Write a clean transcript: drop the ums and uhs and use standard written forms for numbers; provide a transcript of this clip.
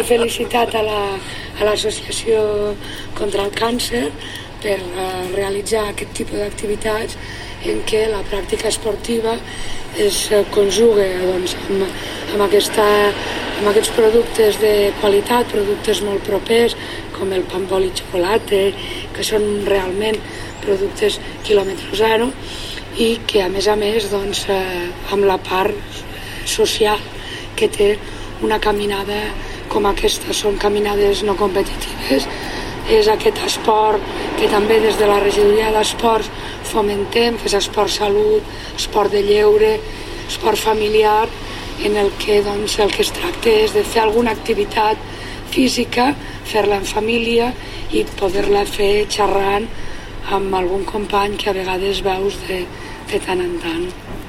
felicitat a l'Associació contra el Càncer per realitzar aquest tipus d'activitats en què la pràctica esportiva es conjuga doncs, amb aquests productes de qualitat, productes molt propers com el pa amb oli i xocolata, que són realment productes quilòmetre zero i que a més doncs, amb la part social que té una caminada com aquesta. Són caminades no competitives, és aquest esport que també des de la regidoria d'esports fomentem, que és esport salut, esport de lleure, esport familiar, en el que doncs, el que es tracta és de fer alguna activitat física, fer-la en família i poder-la fer xerrant amb algun company que a vegades veus de tant en tant.